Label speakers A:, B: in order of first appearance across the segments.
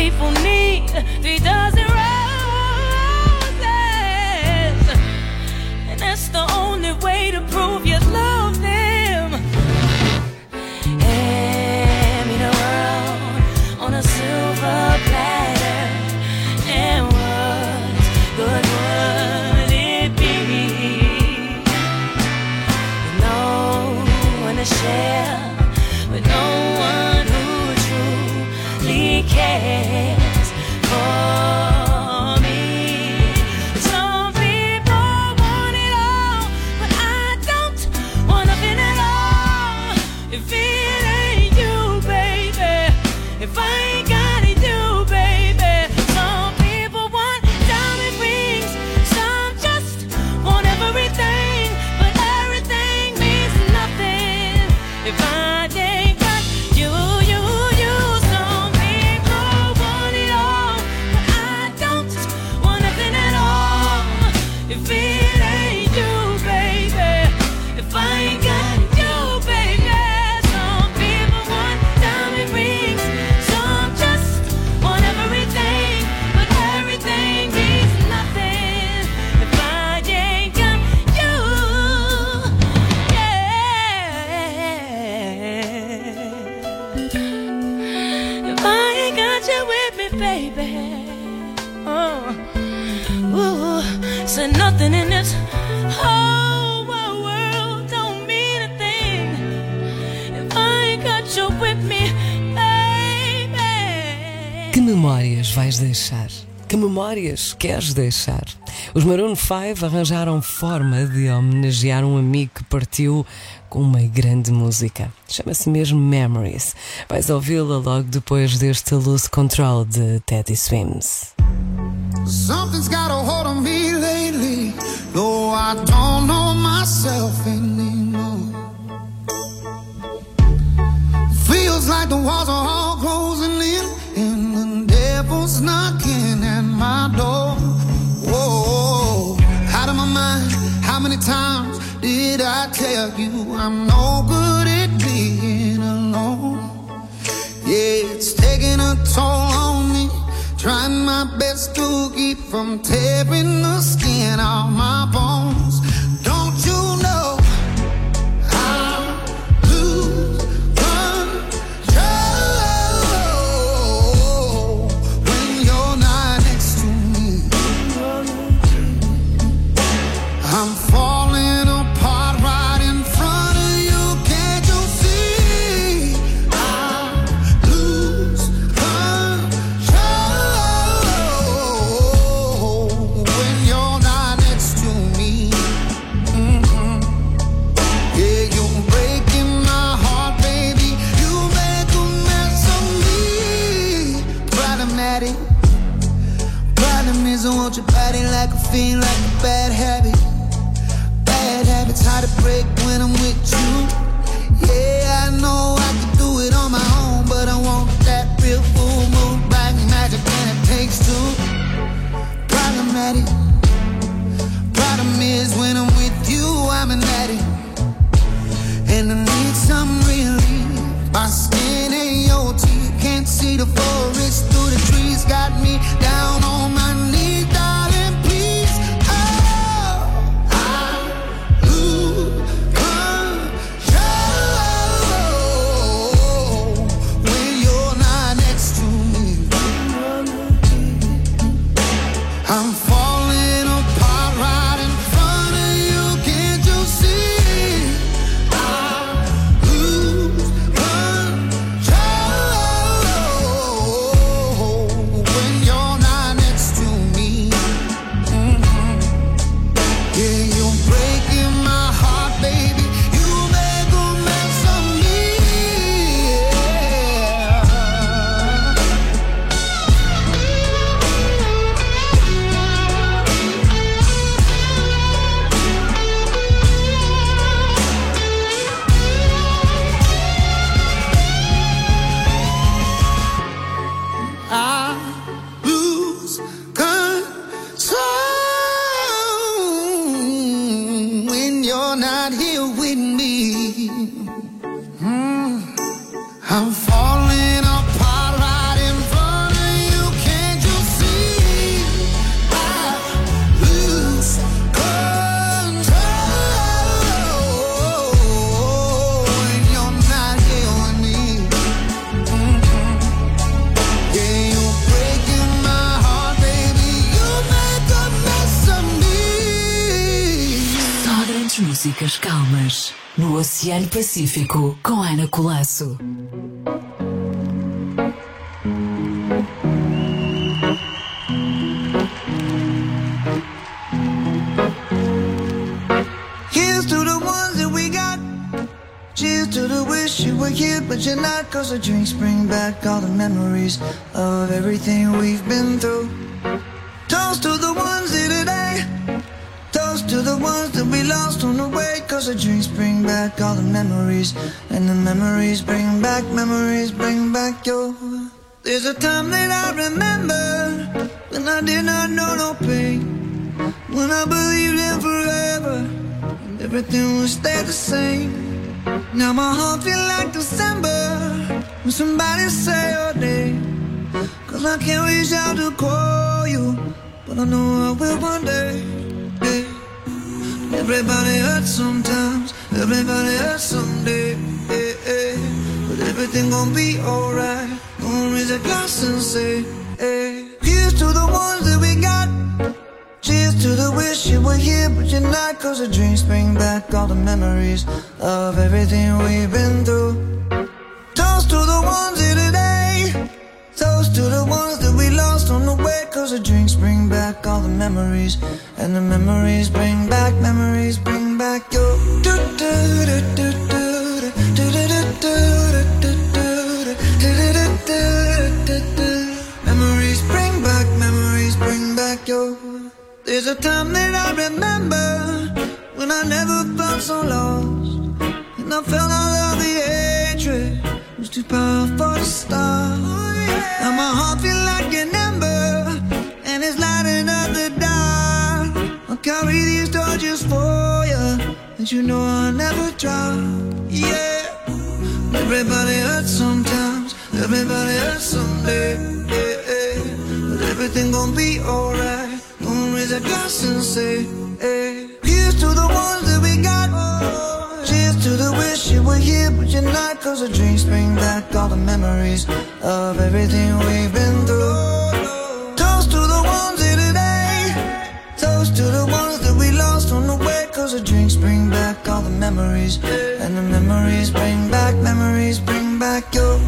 A: people need 3 dozen roses, and that's the only way to prove you love them. Hand me the world on a silver platter, and what good would it be? With no one to share, with no one who truly cares for me. Some people want it all, but I don't want nothing at all. If it ain't you, baby, if I ain't got it, you, baby. Some people want diamond rings, some just want everything, but everything means nothing if I ain't got you, you, you. Some people want it all, but I don't want nothing at all. If it ain't you, baby, if I ain't got you, baby. Some people want diamond rings, some just want everything, but everything means nothing if I ain't got you. Yeah. If I ain't got you with me, baby. Ooh, said nothing in this whole wide world don't mean a thing if I ain't got you with me, baby.
B: Que memórias vais deixar? Que memórias queres deixar? Os Maroon 5 arranjaram forma de homenagear um amigo que partiu com uma grande música. Chama-se mesmo Memories. Vais ouvi-la logo depois deste Lose Control de Teddy Swims.
C: Something's got a hold on me lately, though I don't know myself anymore. Feels like the walls are all closing in, and the devil's knocking at my door. Whoa, out of my mind, how many times did I tell you I'm no good at being alone? Yeah, it's taking a toll on me, trying my best to keep from tearing the skin off my bones. Don't you know I lose control when you're not next to me? I'm falling apart right in front of you. Can't you see? I lose control when you're not next to me. Yeah, you're breaking my heart, baby. You make a mess of me. Problematic. Problem is I want your body like a fiend, like a bad habit. Bad habits hard to break when I'm with you. Yeah, I know I can do it on my own, but I want that real full moon black magic, and it takes two. Problematic. Problem is when I'm with you, I'm an addict, and I need some relief. My skin ain't your teeth, can't see the forest through the trees. Got me down on my knees, darling, please. Oh, I lose control when you're not next to me. I'm falling apart right in front of you. Can't you see? I lose control when you're not next to me. Yeah, you're breaking my heart, baby. You make a mess of me. I lose control
D: músicas calmas no Oceano Pacífico com Ana Colasso.
C: Here's to the ones that we got. Cheers to the wish you were here, but you're not. 'Cause the drinks bring back all the memories of everything we've been through. Toast to the ones here today. Toast to the ones that we lost on the way. 'Cause the drinks bring back all the memories. And the memories bring back your. There's a time that I remember when I did not know no pain, when I believed in forever and everything would stay the same. Now my heart feel like December when somebody say your name. 'Cause I can't reach out to call you, but I know I will one day. Yeah. Everybody hurts sometimes, everybody hurts someday. Yeah, yeah. But everything gon' be alright. Gonna raise a glass and say, hey. Here's to the ones that we got. Cheers to the wish you were here, but you're not. 'Cause the drinks bring back all the memories of everything we've been through. Toast to the ones here today. Toast to the ones that we lost on the way. 'Cause the drinks bring back all the memories. And the memories bring back your. Memories bring back your. There's a time that I remember when I never felt so lost, and I felt all of the hatred was too powerful to stop. Now my heart feel like an ember, and it's lighting up the dark. I'll carry these torches for you, and you know I'll never drop. Yeah. Everybody hurts sometimes, everybody hurts someday. Yeah, yeah. But everything gon' be alright. Gonna raise a glass and say, hey. Here's to the ones that we got. Cheers to the wish you were here, but you're not. 'Cause the drinks bring back all the memories of everything we've been through. Toast to the ones here today. Toast to the ones that we lost on the way. 'Cause the drinks bring back all the memories. And the memories bring back your.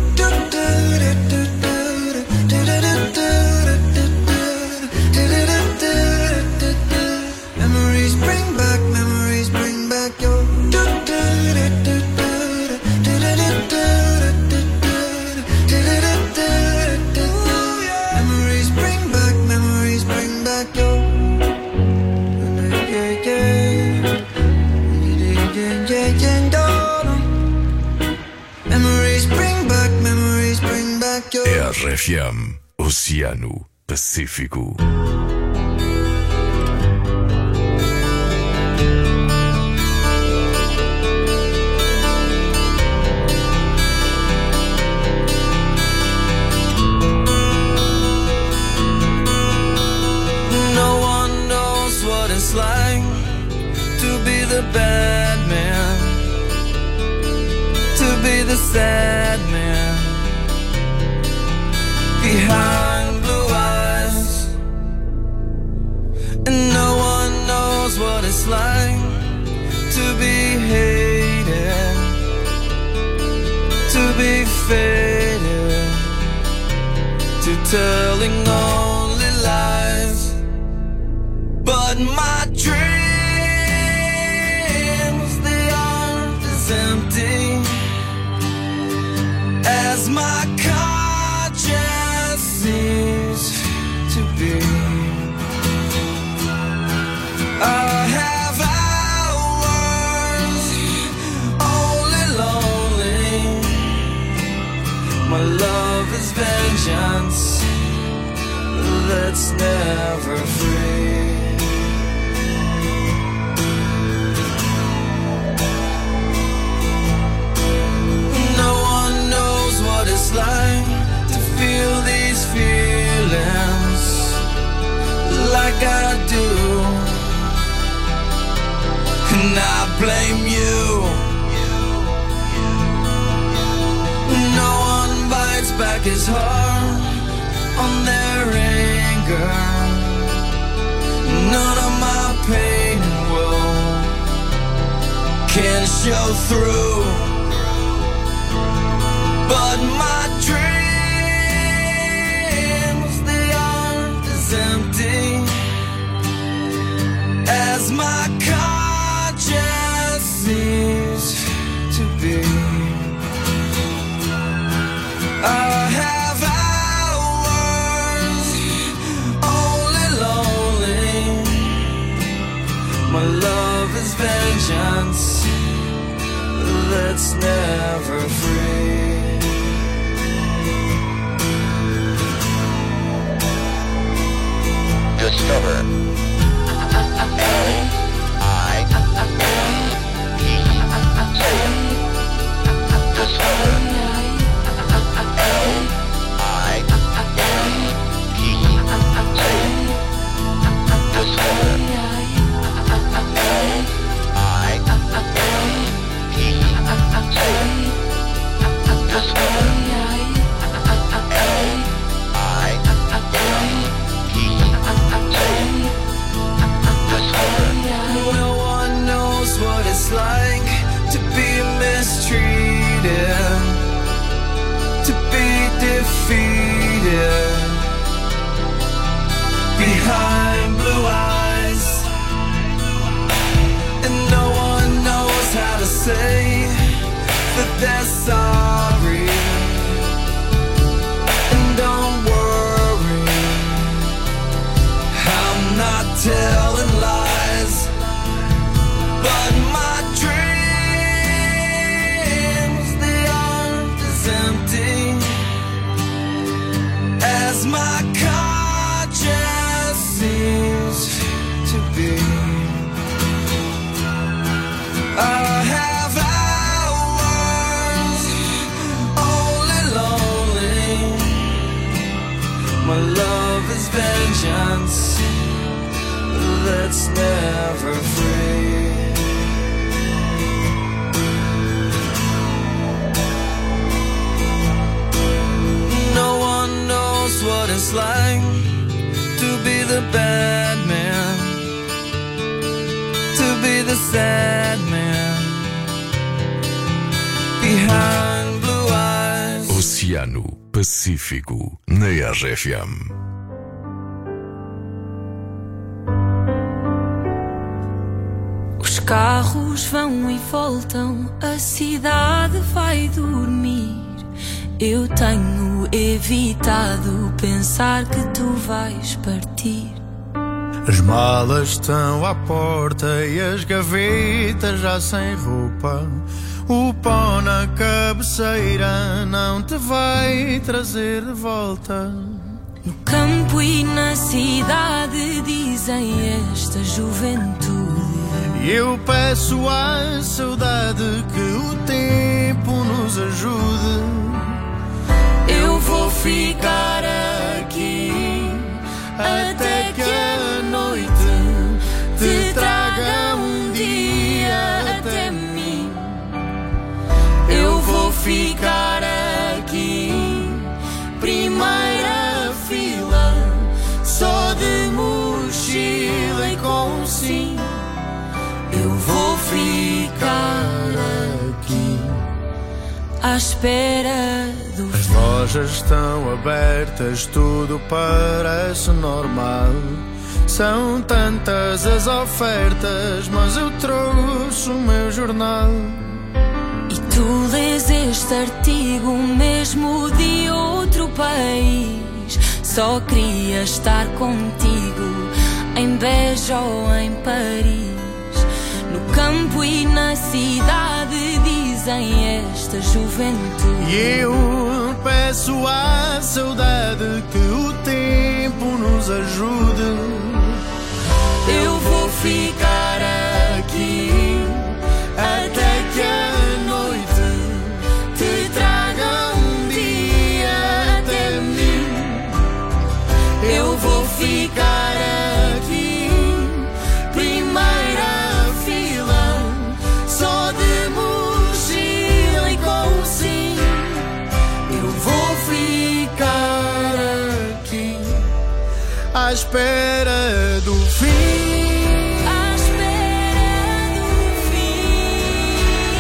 C: Memories bring back your. Memories bring back your. Memories bring back your.
E: RFM Oceano Pacífico.
F: It's like to be the bad man, to be the sad man behind blue eyes, and no one knows what it's like to be hated, to be faded, to telling only lies. But my dreams, they aren't as empty as my conscience seems to be. I have hours only lonely. My love is vengeance that's never free. It's like to feel these feelings like I do, and I blame you. No one bites back his heart on their anger. None of my pain and woe show through, but my dreams, the art is empty, as my conscience seems to be. I have hours only lonely. My love is vengeance that's never free.
G: Discover
F: No one knows what it's like to be mistreated, to be defeated behind blue eyes, and no one knows how to say that they're sorry. And don't worry, I'm not telling lies, but my dreams, the art is empty, as my conscience seems to be. I have hours only lonely. My love is vengeance that's never free. No one knows what it's like to be the bad man, to be the sad man behind blue eyes.
E: Oceano Pacífico na RFM.
A: Os carros vão e voltam, a cidade vai dormir. Eu tenho evitado pensar que tu vais partir.
H: As malas estão à porta e as gavetas já sem roupa. O pão na cabeceira não te vai trazer de volta.
A: No campo e na cidade dizem esta juventude.
H: E eu peço à saudade que o tempo nos ajude.
A: Eu vou ficar aqui até que a noite te traga um dia até mim. Eu vou ficar aqui, primeira fila, só de mochila e com sim. Eu vou ficar aqui à espera do
H: As lojas estão abertas, tudo parece normal. São tantas as ofertas, mas eu trouxe o meu jornal.
A: E tu lês este artigo mesmo de outro país. Só queria estar contigo em Beja ou em Paris. No campo e na cidade dizem esta juventude.
H: E eu peço à saudade que o tempo nos ajude.
A: Eu vou ficar aqui até que a noite te traga um dia até mim. Eu vou ficar aqui, primeira fila, só de mochila e com sim. Eu vou ficar aqui
H: à espera do fim.
A: À espera do fim.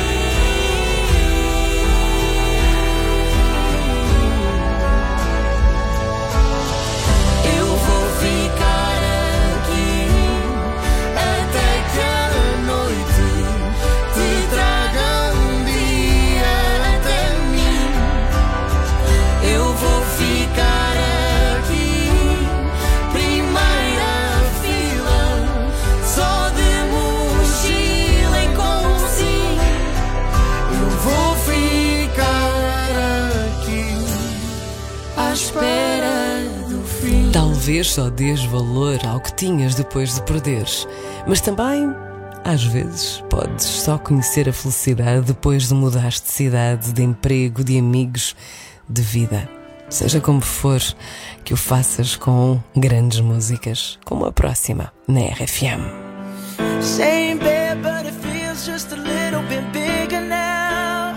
B: talvez só dês valor ao que tinhas depois de perderes, mas também, às vezes, podes só conhecer a felicidade depois de mudares de cidade, de emprego, de amigos, de vida. Seja como for, que o faças com grandes músicas, como a próxima, na RFM.
C: Same bed, but it feels just a little bit bigger now.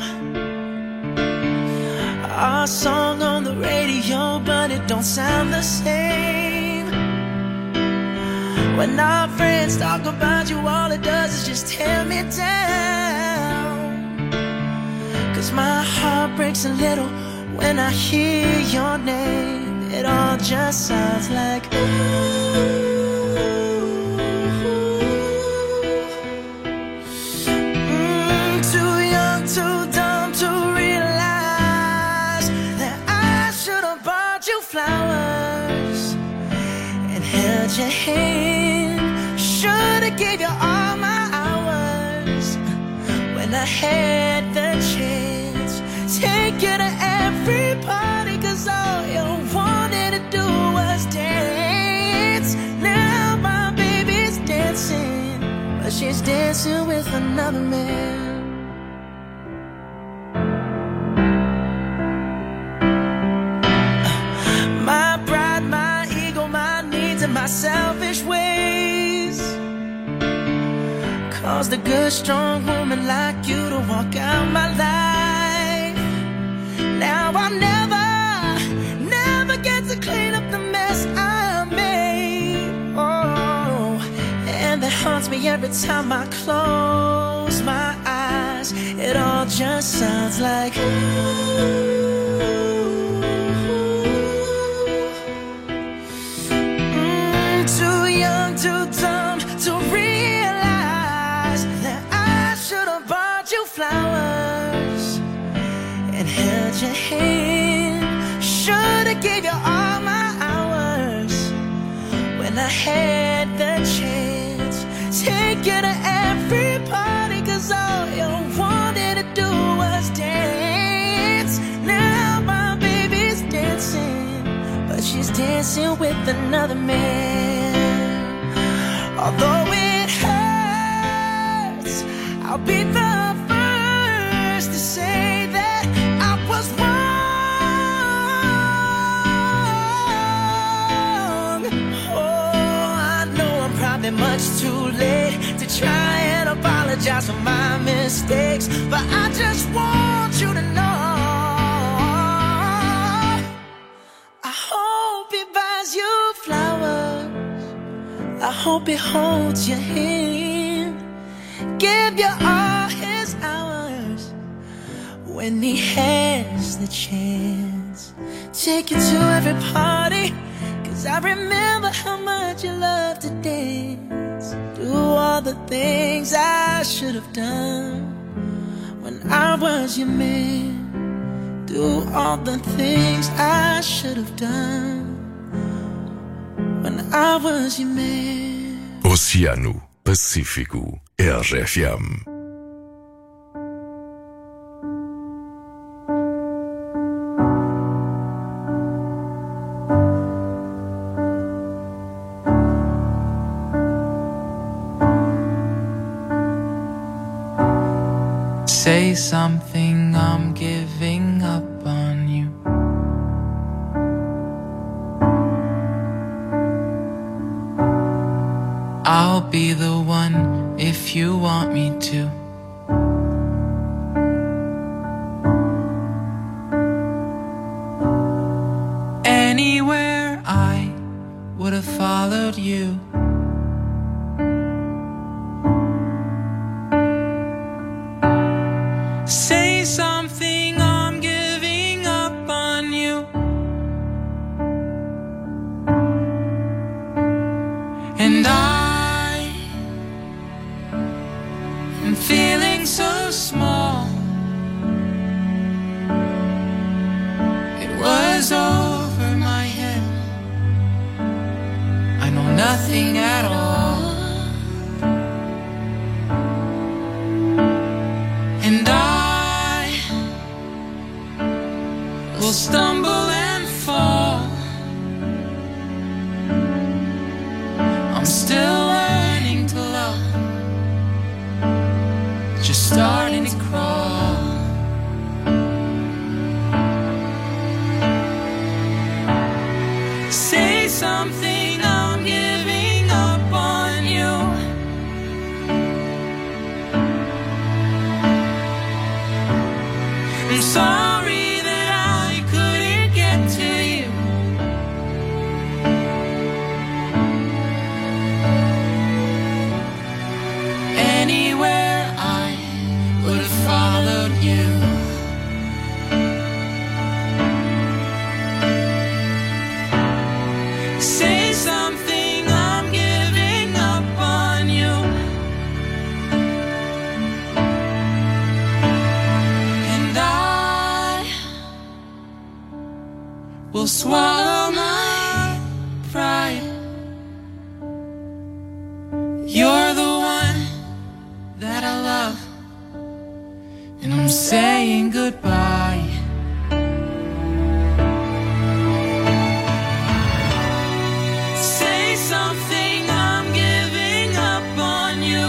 C: Our song on the radio, but it don't sound the same. When our friends talk about you, all it does is just tear me down. 'Cause my heart breaks a little when I hear your name. It all just sounds like ooh. Too young, too dumb to realize that I should have bought you flowers and held your hand. Should have gave you all my hours when I had the chance. Take you to every party, 'cause all you wanted to do was dance. Now my baby's dancing, but she's dancing with another man. My pride, my ego, my needs, and my selfish ways caused a good, strong woman like you to walk out my life. Now I'll never get to clean up the mess I made. Oh, and that haunts me every time I close my eyes. It all just sounds like ooh. Too young, too dumb to realize that I should have bought you flowers and held your hand. Should've gave you all my hours when I had the chance. Take you to every party, 'cause all you wanted to do was dance. Now my baby's dancing, but she's dancing with another man. Although it hurts, I'll be the first to say that I was wrong. Oh, I know I'm probably much too late to try and apologize for my mistakes, but I just want you to know I hope he buys you flowers. I hope he holds your hand, give you all his hours when he has the chance. Take you to every party, 'cause I remember how much you love to dance. Do all the things I should have done when I was your man. Do all the things I should have done when I was your man.
E: Oceano Pacífico, RFM.
G: Say something, I'm giving up on you. I'll be the one if you want me to. Anywhere I would have followed you. Say something, I'm giving up on you. And I'm feeling so small. It was over my head. I know nothing at all. And I will stumble and fall. sorry that I couldn't get to you. Anywhere I would have followed you. Say something, I'm giving up on you. And I will swallow my pride. You're the one that I love, and I'm saying goodbye. Say something, I'm giving up on you.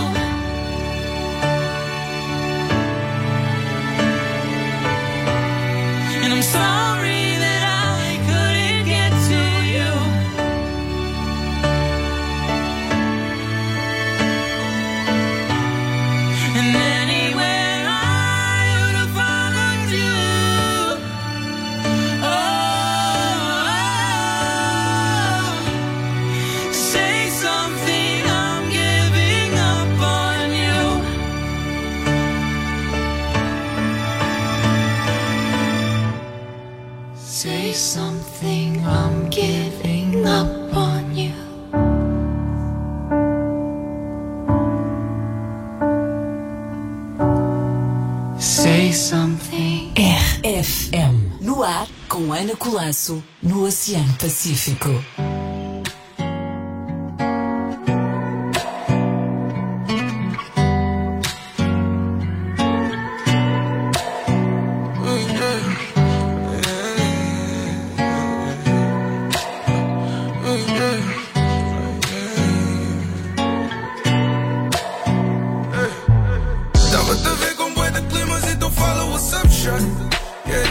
G: And I'm sorry that I couldn't get to you. And anywhere I would have followed you. Oh, say something, I'm giving up on you. Say something, I'm giving up on you. Say something.
D: RFM. No ar, com Ana Colasso, no Oceano Pacífico.
F: Dava-te a ver com bué de climas, então fala what's up, shawty. Yeah,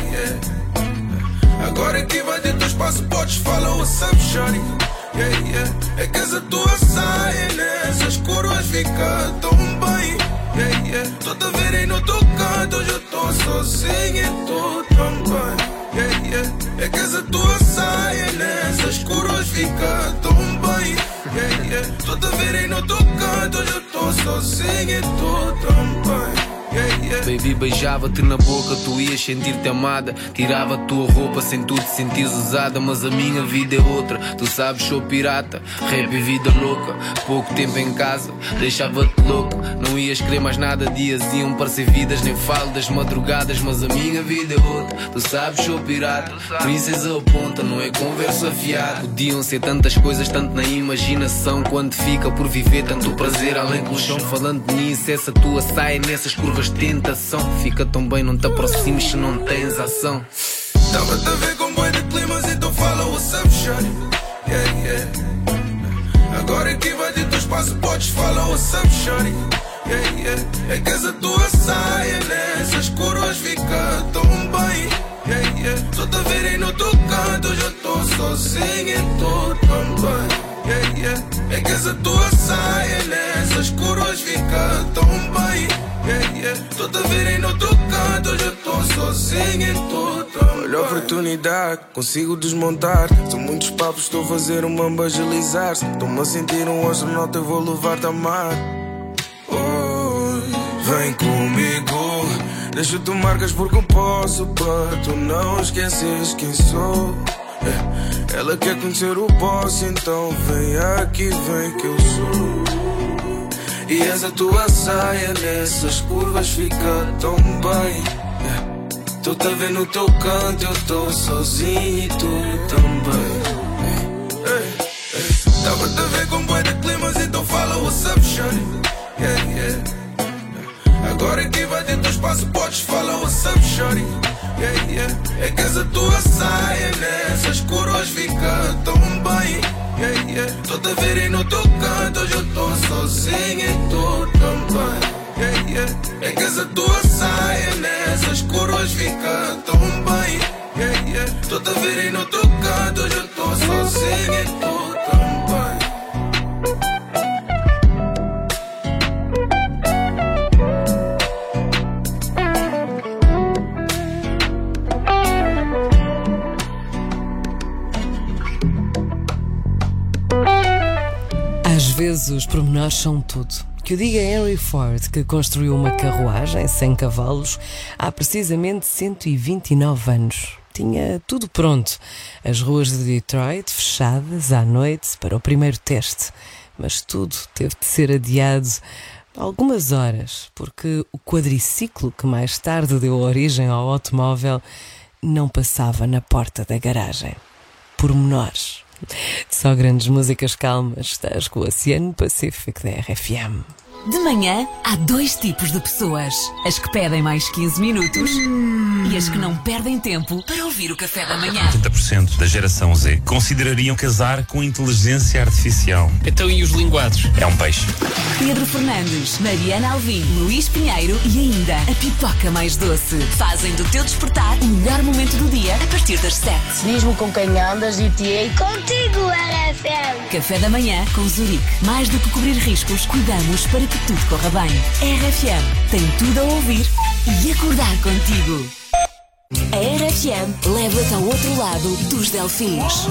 F: yeah. Agora é que vai ter teu espaço, podes falar what's up, shawty. Yeah, yeah. É que essa tua saia nessas curvas fica tão bem. Yeah, yeah. Tô-te a ver aí no teu canto, hoje eu tô sozinho e tu também. Yeah, yeah. É que essa tua saia nessas curvas fica tão bem. Yeah, yeah. Tô-te a ver aí no teu canto, hoje eu tô sozinho e tu também. Yeah, yeah.
I: Baby, beijava-te na boca, tu ias sentir-te amada. Tirava a tua roupa sem tu te sentires usada. Mas a minha vida é outra, tu sabes, sou pirata. Rap e vida louca, pouco tempo em casa deixava-te louco. Não ias querer mais nada, dias iam parecer vidas. Nem falo das madrugadas, mas a minha vida é outra. Tu sabes, sou pirata, princesa ou ponta, não é conversa fiada. Podiam ser tantas coisas, tanto na imaginação. Quando fica por viver tanto prazer além do chão. Falando nisso, essa tua saia nessas curvas de tentação. Fica tão bem, não te aproximes se não tens ação.
F: Dava-te a ver com bué de climas, então fala what's up, shawty. Yeah, yeah. Agora é que vai ter teu espaço, podes falar what's up, shawty. Yeah, yeah. É que essa tua saia nessas curvas fica tão bem. Yeah, yeah. Tô-te a ver aí no teu canto, hoje eu tô sozinho e tu também. Yeah, yeah. É que essa tua saia nessas curvas fica tão bem. Yeah, yeah. Tô-te a ver aí no teu canto, hoje eu tô sozinho e tu também. Olha a oportunidade, consigo desmontar. São muitos papos, estou a fazer uma bajalizar-se. Estou-me a sentir um astronauta, eu vou levar-te a mar. Vem comigo, deixa-te marcas porque eu posso, para tu não esqueces quem sou. Ela quer conhecer o boss, então vem aqui, vem que eu sou. E essa tua saia nessas curvas fica tão bem. Tô-te a ver no teu canto, eu tô sozinho e tu também. Dava-te a ver com bué de climas, então fala what's up, shawty. Yeah, yeah. Agora é que vai ter teu espaço, podes falar what's up, shawty. Yeah, yeah. É que essa tua saia nessas curvas fica tão bem. Yeah, yeah. Tô-te a ver aí no teu canto, hoje eu tô sozinho e tu também. Yeah, yeah. É que essa tua saia nessas curvas fica tão bem. Yeah, yeah. Tô-te a ver aí no teu canto, hoje eu tô sozinho e tu também.
B: os pormenores são tudo. Que o diga Henry Ford, que construiu uma carruagem sem cavalos há precisamente 129 anos. Tinha tudo pronto. As ruas de Detroit fechadas à noite para o primeiro teste. Mas tudo teve de ser adiado algumas horas, porque o quadriciclo que mais tarde deu origem ao automóvel não passava na porta da garagem. Pormenores. Só grandes músicas calmas. Estás com o Oceano Pacífico da RFM.
D: De manhã, há dois tipos de pessoas. As que pedem mais 15 minutos e as que não perdem tempo para ouvir o café da manhã.
J: 80% da geração Z considerariam casar com inteligência artificial.
K: Então e os linguados?
J: É um peixe.
D: Pedro Fernandes, Mariana Alvim, Luís Pinheiro e ainda a pipoca mais doce fazem do teu despertar o melhor momento do dia a partir das 7.
L: Diz-me com quem andas e te ei contigo, RFM.
D: Café da manhã com Zurique. Mais do que cobrir riscos, cuidamos para que tudo corra bem. RFM tem tudo a ouvir e acordar contigo. A RFM leva-te ao outro lado dos Delfins.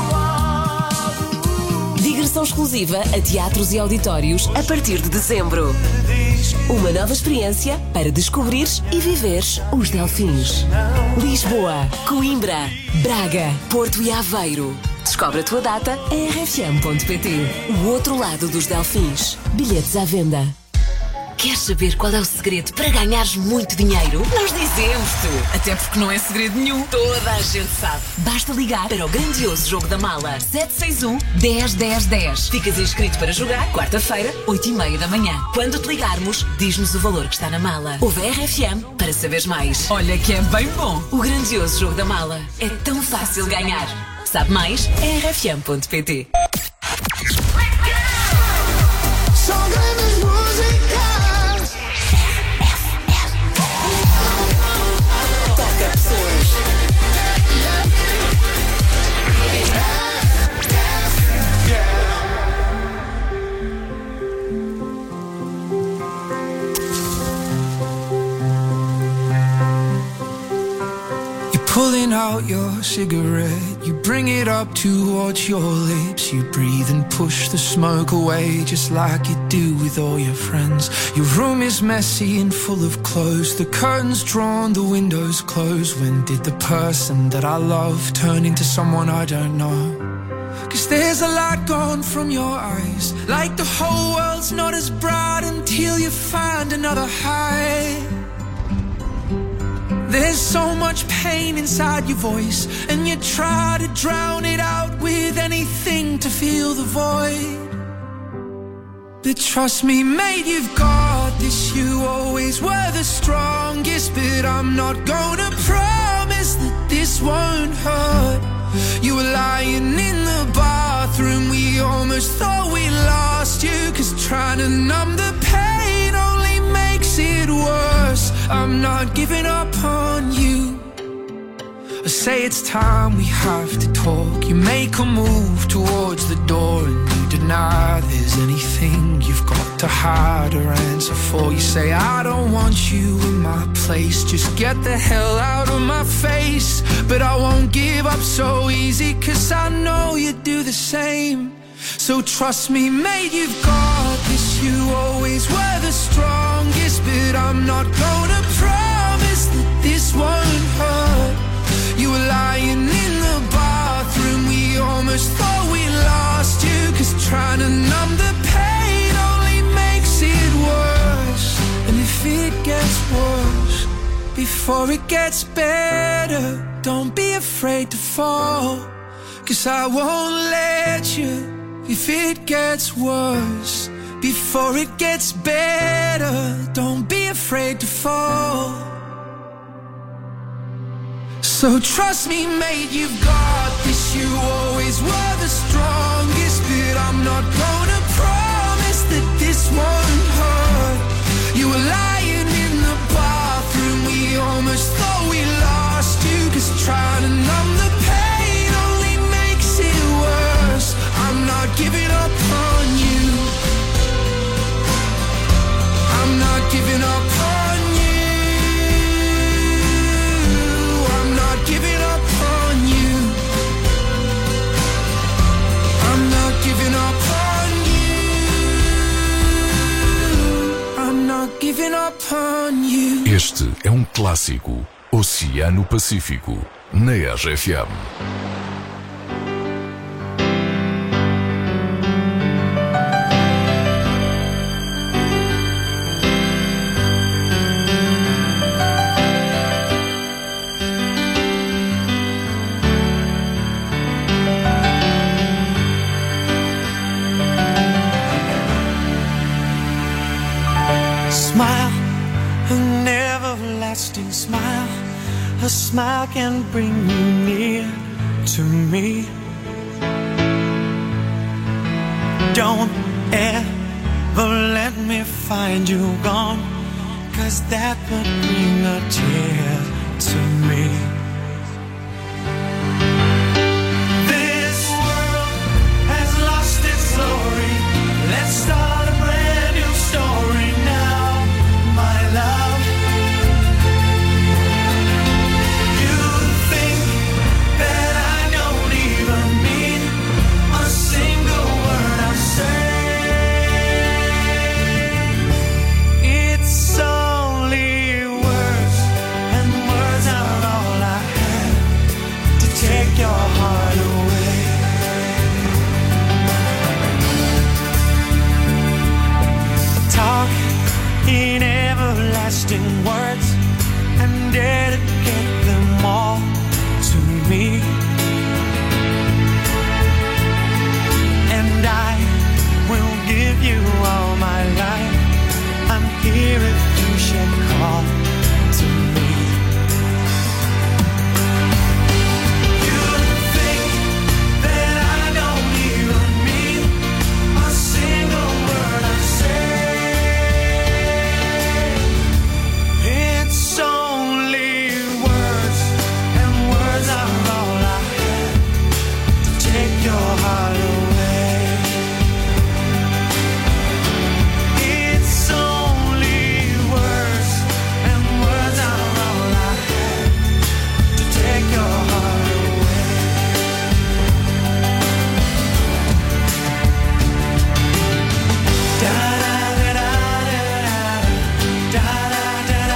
D: Digressão exclusiva a teatros e auditórios a partir de dezembro. Uma nova experiência para descobrires e viveres os Delfins. Lisboa, Coimbra, Braga, Porto e Aveiro. Descobre a tua data em rfm.pt. O outro lado dos Delfins. Bilhetes à venda. Queres saber qual é o segredo para ganhares muito dinheiro? Nós dizemos-te! Até porque não é segredo nenhum. Toda a gente sabe. Basta ligar para o grandioso jogo da mala. 761 10 10 10. Ficas inscrito para jogar quarta-feira, 8h30 da manhã. Quando te ligarmos, diz-nos o valor que está na mala. Ouve a RFM para saberes mais. Olha que é bem bom. O grandioso jogo da mala. É tão fácil ganhar. Sabe mais? É rfm.pt.
C: São grandes músicas.
D: Toca pessoas.
G: Pulling out your cigarette, you bring it up towards your lips. You breathe and push the smoke away, just like you do with all your friends. Your room is messy and full of clothes, the curtains drawn, the windows closed. When did the person that I love turn into someone I don't know? 'Cause there's a light gone from your eyes, like the whole world's not as bright until you find another high. There's so much pain inside your voice, and you try to drown it out with anything to fill the void. But trust me, mate, you've got this. You always were the strongest, but I'm not gonna promise that this won't hurt. You were lying in the bathroom, we almost thought we lost you, 'cause trying to numb the pain only makes it worse. I'm not giving up on you. I say it's time we have to talk. You make a move towards the door and you deny there's anything you've got to hide or answer for. You say I don't want you in my place, just get the hell out of my face. But I won't give up so easy, 'cause I know you do the same. So trust me, mate, you've got this. You always were the strongest, but I'm not gonna promise that this won't hurt. You were lying in the bathroom, we almost thought we lost you, 'cause trying to numb the pain only makes it worse. And if it gets worse before it gets better, don't be afraid to fall, 'cause I won't let you. If it gets worse before it gets better, don't be afraid to fall. So trust me, mate, you've got this. You always were the strongest, but I'm not gonna promise that this won't hurt. You were lying in the bathroom, we almost thought we lost you, 'cause trying to numb the pain only makes it worse. I'm not giving up on you. I'm not giving up on you. I'm not giving up on you. I'm not giving up on you. upon you.
E: Este é um clássico. Oceano Pacífico, na RFM.
G: Smile, an everlasting smile. A smile can bring you near to me. Don't ever let me find you gone, 'cause that would bring a tear to me. This world has lost its glory. Let's start a brand new story now, my love. In everlasting words and dedicate them all to me. And I will give you all my life. I'm here if you should call to me. You think that I don't even mean a single word I say. It's only words, and words are all I have to take your heart away. It's only words, and words are all I have to take your heart away. Da da da da da da da da.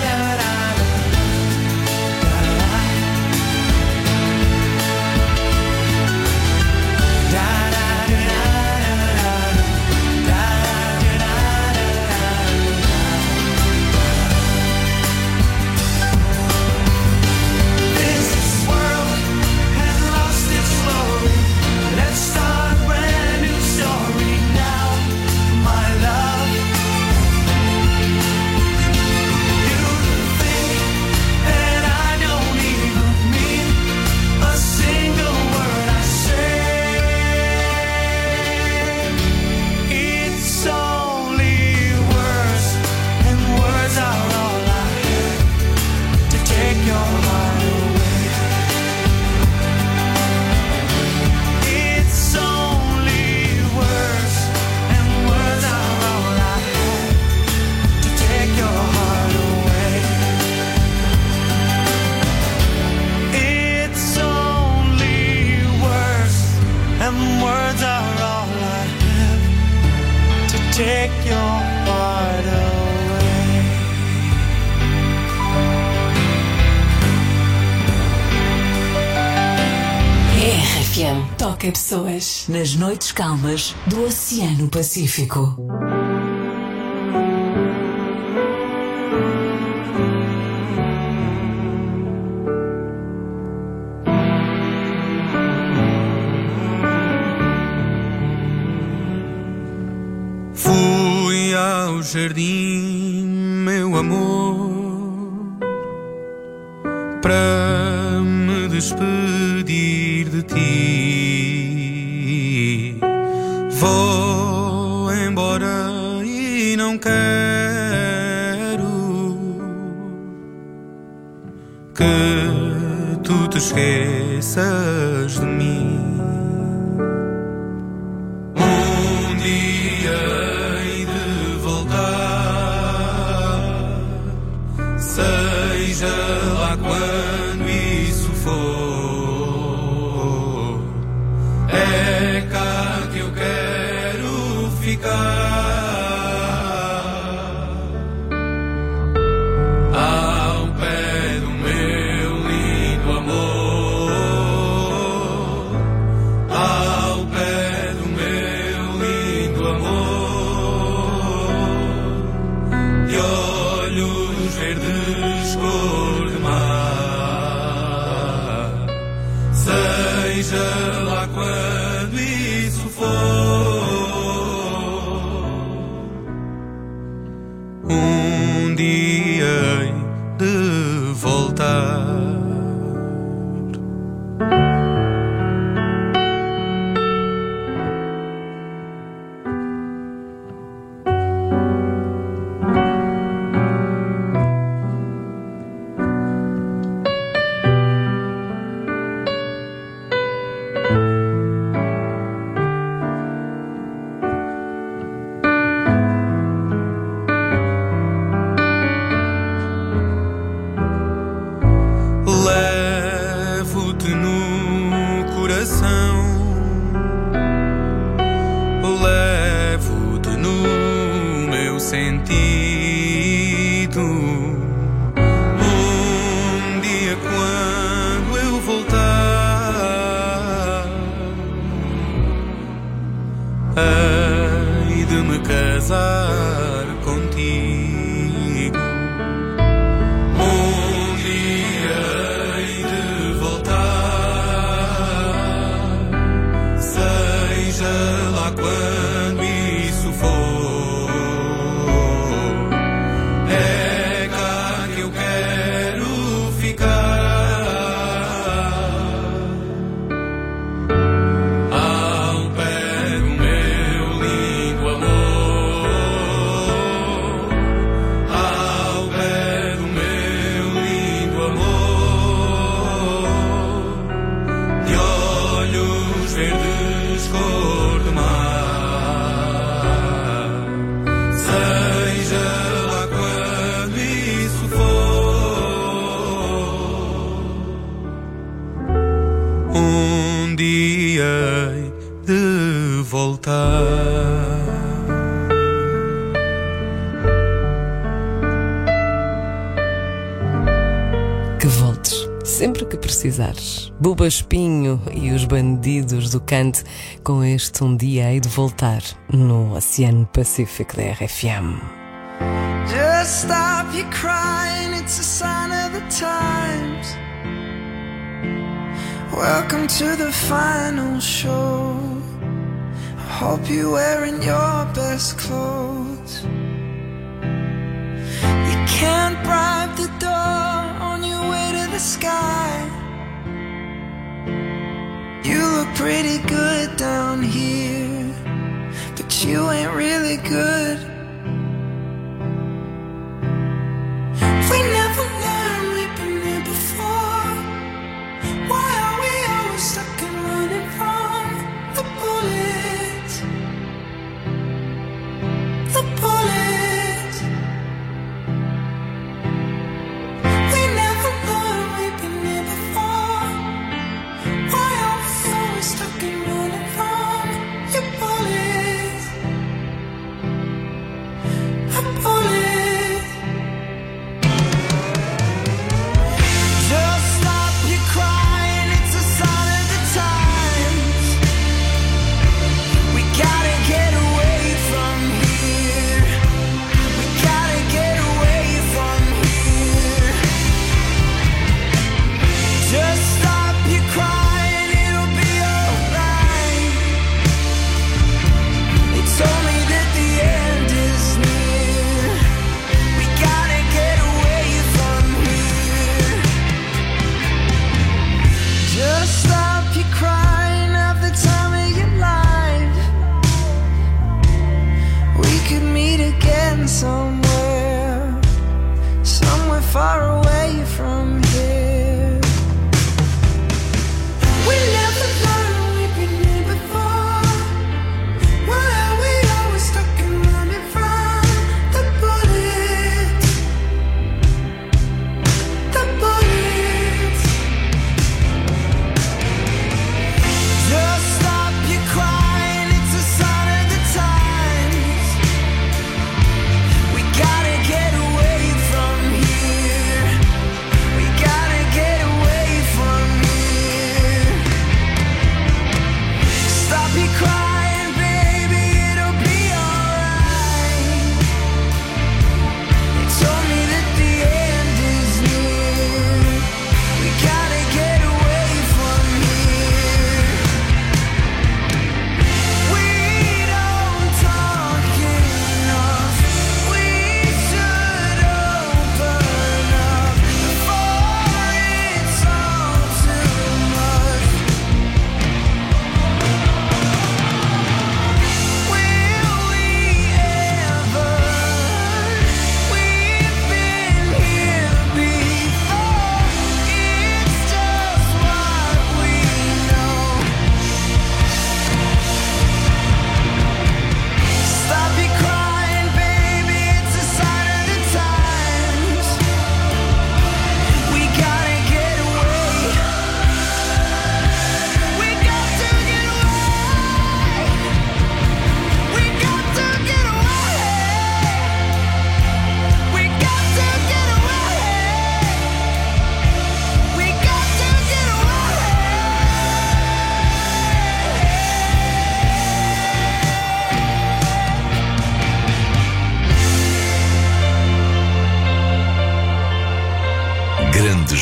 G: Take your heart away.
D: RFM toca pessoas nas noites calmas do Oceano Pacífico.
K: Fui ao jardim, meu amor, para me despedir de ti. Vou embora e não quero que tu te esqueças de mim. Um dia hei de voltar, seja lá quando isso for. É cá que eu quero ficar. seja lá quando isso for.
H: Um dia hei de voltar. Levo-te no coração, levo-te no meu sentido. Um dia quando eu voltar, hei de me casar contigo.
K: Quando isso for, é cá que eu quero ficar, ao pé do meu lindo amor, ao pé do meu lindo amor, de olhos verdes cor do mar.
H: Um dia hei de voltar.
B: Que voltes sempre que precisares. Buba Espinho e os Bandidos do Cante com este Um Dia Hei de Voltar no Oceano Pacífico da RFM.
G: Just stop your crying, it's a sign of the times. Welcome to the final show. I hope you're wearing your best clothes. You can't bribe the door on your way to the sky. You look pretty good down here, but you ain't really good. We never learned, we've been here before. Why are we always stuck and running from the bullets? The bullets. We never learned, we've been here before. Why are we always stuck and running from your bullets? A bullet. Told me that the end is near.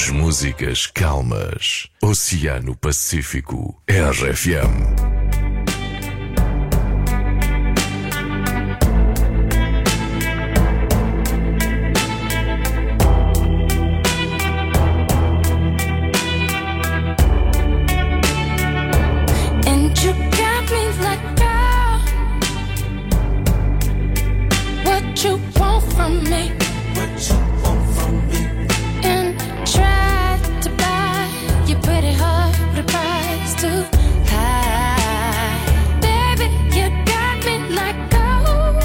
E: As músicas calmas. Oceano Pacífico. RFM.
A: You want from me, and try to buy your pretty heart with a price too high. Baby, you got me like gold.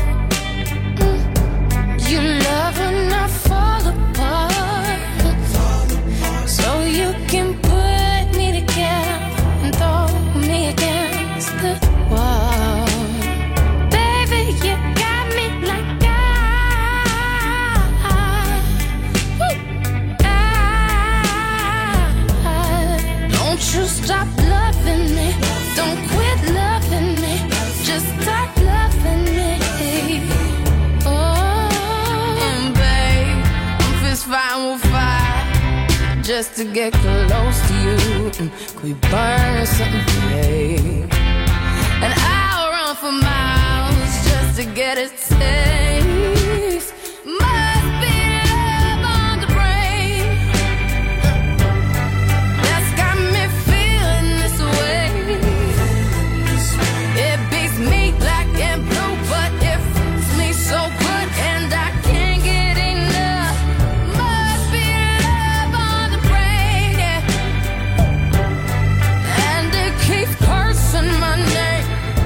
A: You love when I fall apart, so you can put me together and throw me against the wall. Baby, you got me like don't you stop loving me, don't quit loving me, just start loving me. Oh, and babe, I'm fist fighting with fire just to get close to you. Could we burn something today? And I'll run for miles just to get a taste. Must be love on the brain that's got me feeling this way. It beats me black and blue, but it feels me so good and I can't get enough. Must be love on the brain, yeah. And it keeps cursing my name.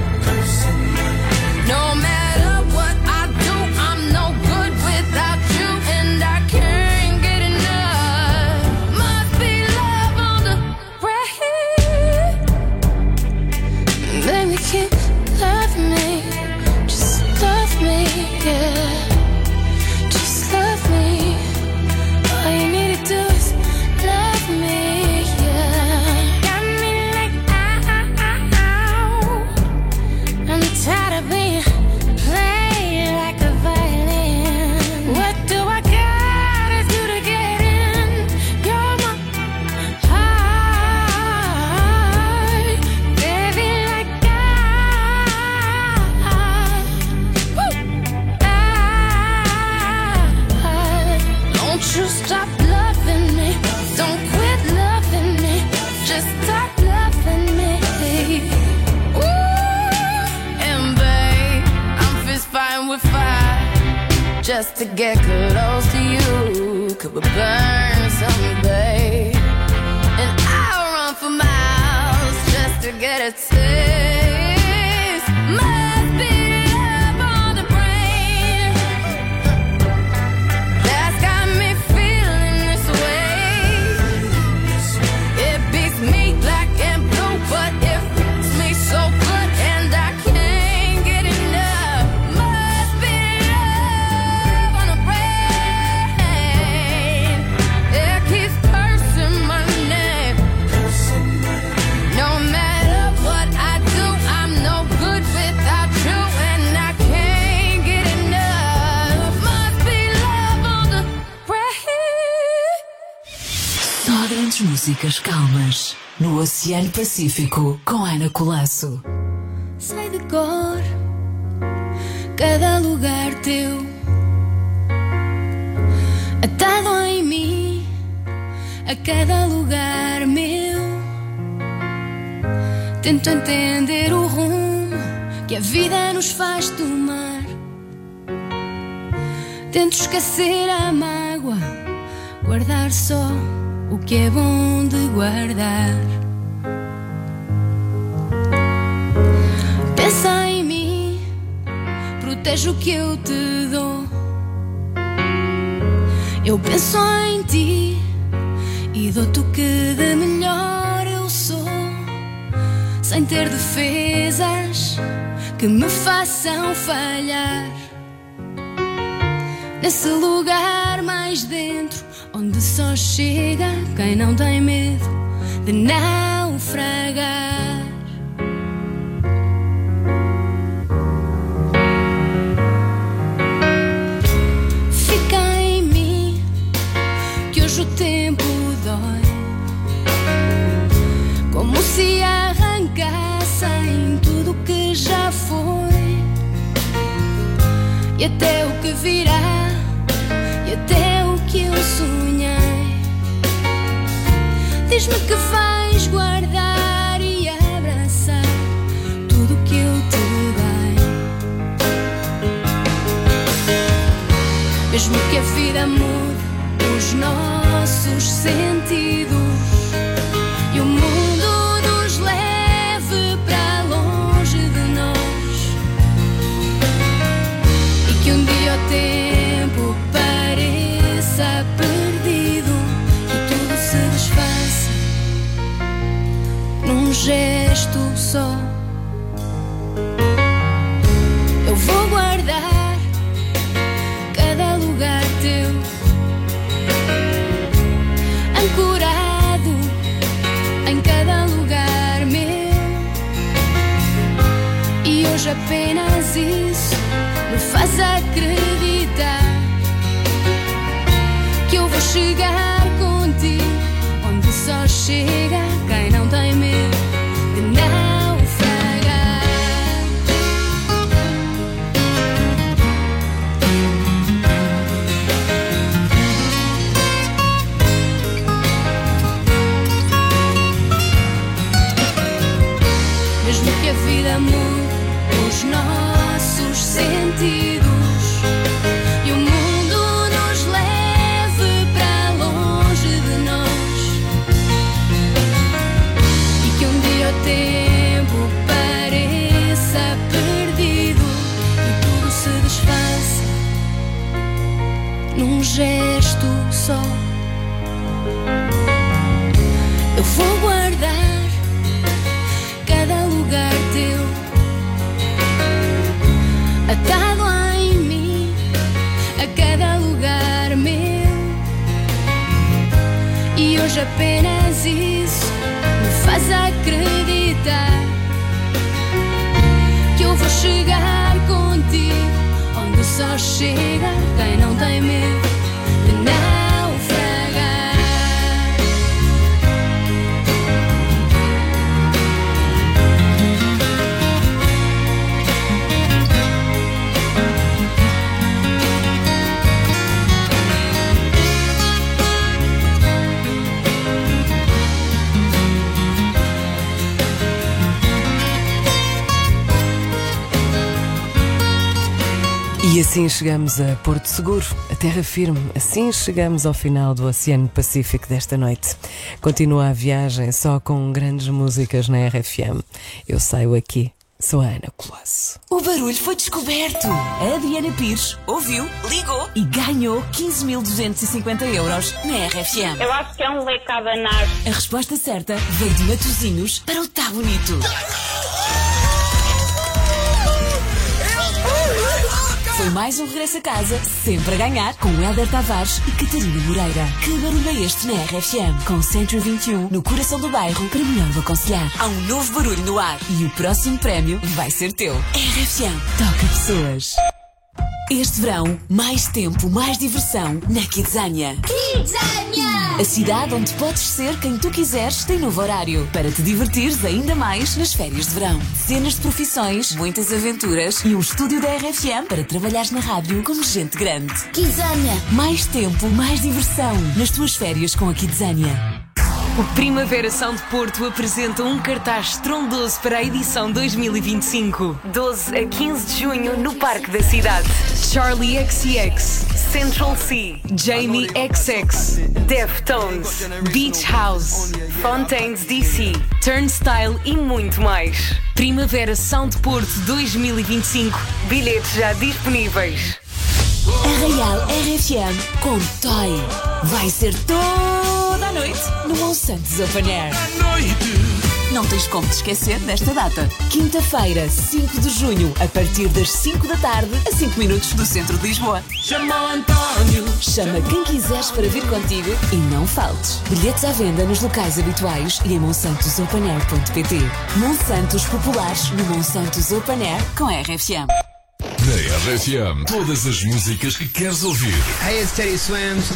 A: No matter what I do, I'm no good without you, and I can't get enough. Must be love on the brain. Baby, keep loving me, just love me, yeah. Just love me. All you need to do is love me, yeah. Got me like ow. I'm tired of being played like a violin. What do I gotta do to get in? You're my heart, baby, like don't you stop loving me, don't quit loving me, just start loving me. Ooh, and babe, I'm fist fighting with fire just to get close to you. Could we burn someday? And I'll run for miles just to get a taste. Must be love on the brain that's got me feeling this way. It beats me black and blue, but it feels me so good and I can't get enough. Must be love on the brain. It keeps cursing my name. No matter what I do, I'm no good without you, and I can't get enough. Must be love on the brain.
D: Só grandes músicas calmas no Oceano Pacífico com Ana Colasso.
A: Sei de cor cada lugar teu, atado em mim a cada lugar meu. Tento entender o rumo que a vida nos faz tomar. Tento esquecer a mágoa, guardar só o que é bom de guardar. Pensa em mim, protege o que eu te dou. Eu penso em ti e dou-te o que de melhor eu sou, sem ter defesas que me façam falhar. Nesse lugar mais dentro, onde só chega quem não tem medo de naufragar. Fica em mim, que hoje o tempo dói. e até o que virá, e até o que eu sonhei. Diz-me que vais guardar e abraçar tudo o que eu te dei. Mesmo que a vida mude os nossos sentidos e o mundo nos leve para longe de nós, e que um dia o tempo pareça perdido e tudo se desfaça num gesto só, eu vou guardar cada lugar teu, ancorado em cada lugar meu. E hoje apenas isso me faz acreditar que eu vou chegar contigo onde só chega quem não tem medo de naufragar. Mesmo que a vida mude os nossos sentidos e o mundo nos leve para longe de nós, e que um dia o tempo pareça perdido e tudo se desfaça num gesto só, eu vou guardar cada lugar teu, atado em mim a cada lugar meu. E hoje apenas isso me faz acreditar que eu vou chegar contigo onde só chega quem não tem medo de naufragar.
B: E assim chegamos a Porto Seguro, a terra firme. Assim chegamos ao final do Oceano Pacífico desta noite. Continua a viagem só com grandes músicas na RFM. Eu saio aqui, sou a Ana Colasso.
D: O barulho foi descoberto. A Adriana Pires ouviu, ligou e ganhou 15.250 euros na RFM.
M: Eu acho que é um leque a danar.
D: A resposta certa veio de Matosinhos para o Tá Bonito. Foi mais um regresso a casa, sempre a ganhar, com Hélder Tavares e Catarina Moreira. Que barulho é este na RFM? Com Centro 21, no coração do bairro, para melhor o aconselhar. Há um novo barulho no ar e o próximo prémio vai ser teu. RFM, toca pessoas. Este verão, mais tempo, mais diversão na Kidzania.
A: Kidzania!
D: A cidade onde podes ser quem tu quiseres tem novo horário para te divertires ainda mais nas férias de verão. Dezenas de profissões, muitas aventuras e um estúdio da RFM para trabalhares na rádio como gente grande.
A: Kidzania!
D: Mais tempo, mais diversão nas tuas férias com a Kidzania.
N: O Primavera Sound Porto apresenta um cartaz estrondoso para a edição 2025. 12 a 15 de junho no Parque da Cidade. Charlie XCX, Central C, Jamie XX, Deftones, Beach House, Fontaines DC, Turnstile e muito mais. Primavera Sound Porto 2025. Bilhetes já disponíveis.
D: Arraial RFM com Toy. Vai ser toda a noite no Monsantos Open Air. Não tens como te esquecer desta data. Quinta-feira, 5 de junho, a partir das 5 da tarde, a 5 minutos do centro de Lisboa.
K: Chama o António.
D: Chama quem quiseres para vir contigo e não faltes. Bilhetes à venda nos locais habituais e em monsantosopenair.pt. Monsantos Populares no Monsantos Open Air com a RFM.
E: Na RFM, todas as músicas que queres ouvir.
O: Hey, it's Teddy Swims.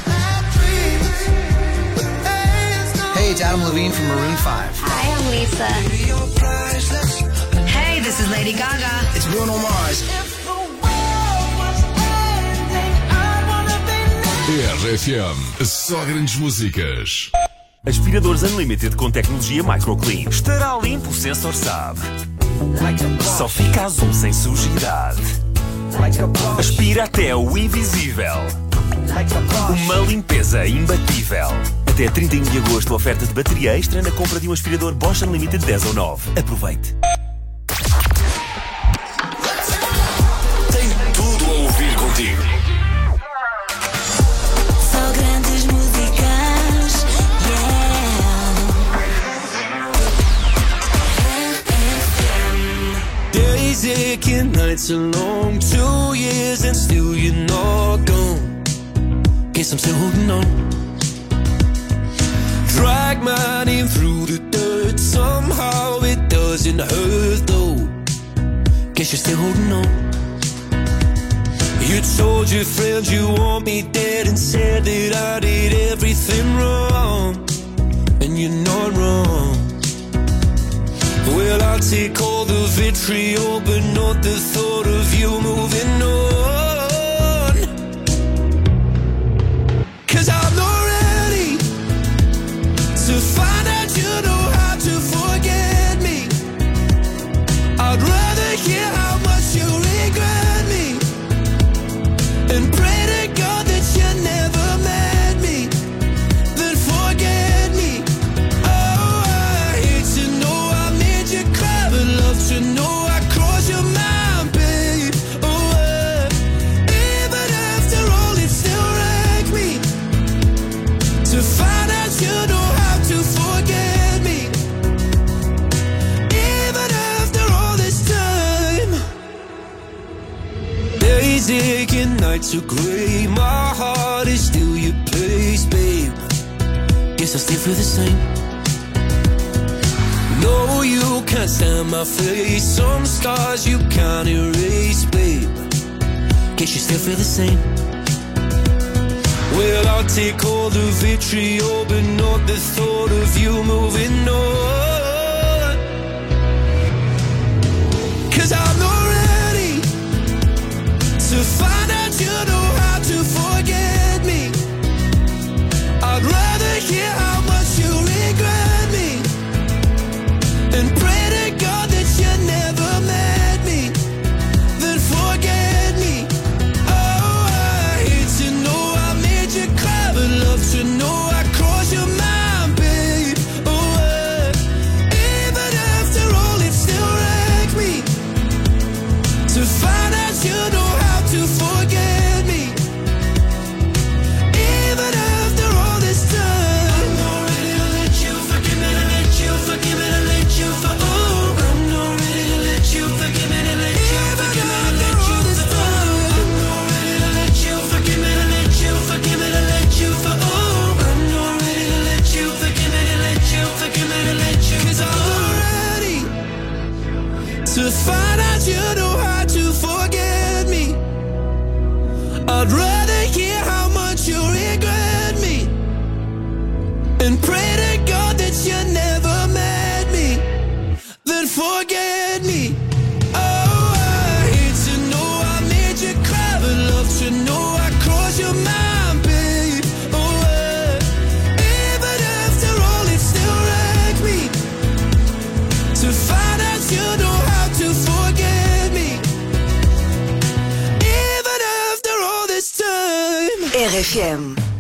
O: Hey, it's Adam Levine from Maroon 5.
L: Hi, I'm Lisa.
P: Hey, this is Lady Gaga.
O: It's Bruno Mars.
E: RFM, só grandes músicas.
P: Aspiradores Unlimited com tecnologia MicroClean. Estará limpo, o sensor sabe. Só fica azul sem sujidade. Aspira até o invisível. Uma limpeza imbatível. Até 31 de agosto, oferta de bateria extra na compra de um aspirador Bosch Unlimited 10 ou 9. Aproveite.
E: Tem tudo a ouvir contigo.
A: Só grandes músicas,
Q: Days aching, nights are long. 2 years and still you're not gone. Guess I'm still holding on. Drag my name through the dirt. Somehow it doesn't hurt though. Guess you're still holding on. You told your friends you want me dead and said that I did everything wrong. And you're not wrong. Well, I'll take all the vitriol, but not the thought of you moving on. 'Cause I'm not ready to find out you know how to forget me. I'd rather hear how much you regret me and pray to God that you never met me, then forget me. Oh, I hate to know I made you cry, but love to know I crossed your mind, babe. Oh, even after all it still wrecked me to find out you know how to forget me. Even after all this time, days aching, nights are grey. My heart is still your place, babe. Guess I still feel the same. No, you can't stand my face. Some scars you can't erase, babe. Guess you still feel the same. Well, I'll take all the vitriol, but not the thought of you moving on. 'Cause I'm not ready to find out you know how to forget me. I'd rather hear how much you regret me and pray to God that you never met me, then forget me. Oh, I hate to know I made you cry, but love to know I crossed your mind, babe. Oh, even after all it still wrecked me to find out you know how to forget me. Even after all this time, I'm not ready to let you forgive me, to let you forgive me, to let you for. Oh, I'm not ready to let you forgive me, to let you forgive me, to let you for. I'm not ready to let you forgive me, to let you forgive me, to let you for. Oh, I'm not ready to let you forgive me, to let you forgive me, to let you. 'Cause I'm not ready to find out you know how to forget me. I'd rather hear how much you regret me and pray to God that you never met me, then forget me. Oh, I hate to know I made you cry, but love to know I crossed your mind, babe. Oh, even after all it still wrecked me to find out you know how to forget me. Even after all this time.
D: RFM.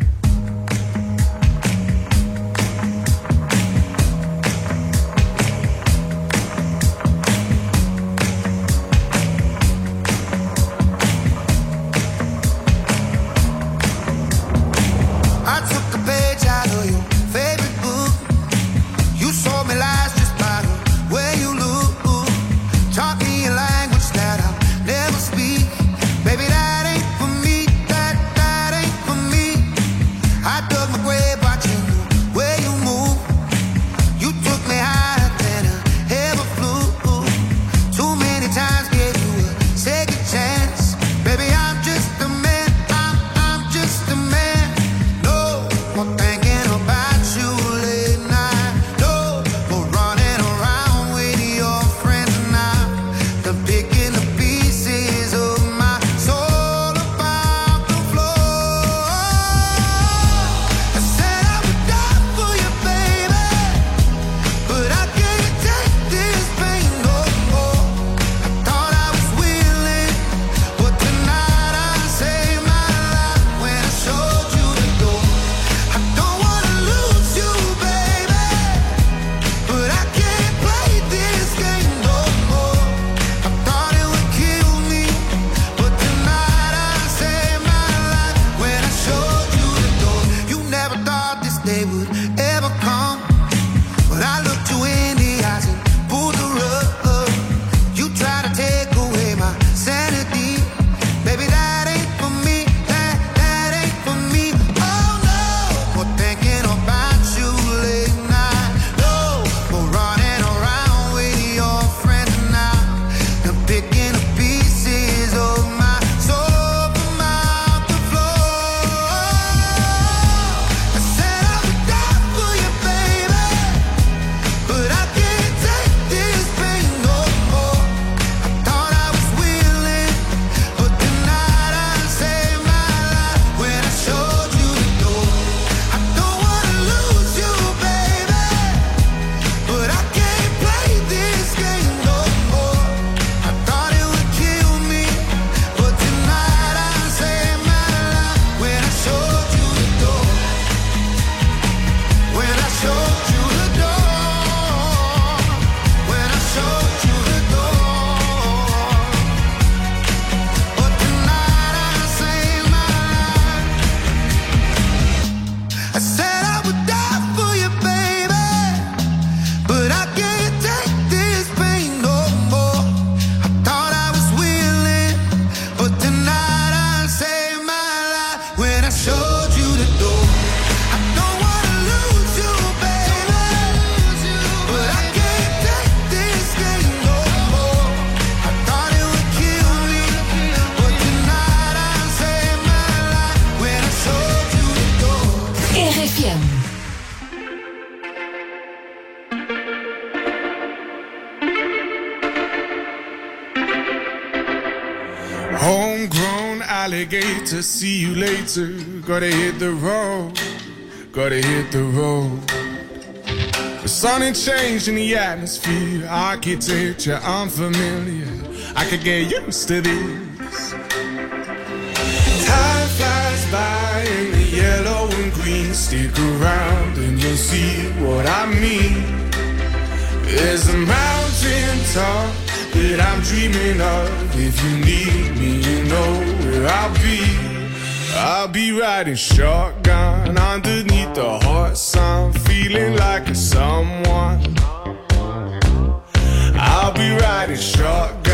C: I took a page out of your favorite book. You sold me lies just by the way you look. Taught me a language that I'll never speak. Baby, that ain't for me. That ain't for me. I showed you the door. I don't wanna lose you, baby, but I can't take this game no more. I thought it would kill me, but tonight I saved my life when I showed you the door.
D: RFM.
F: Homegrown alligator, see you later. Gotta hit the road, gotta hit the road. The sun ain't changed in the atmosphere, architecture unfamiliar. I could get used to this. Time flies by in the yellow and green. Stick around and you'll see what I mean. There's a mountain top that I'm dreaming of. If you need me, you know where I'll be. I'll be riding shotgun underneath the hot sun, feeling like a someone. I'll be riding shotgun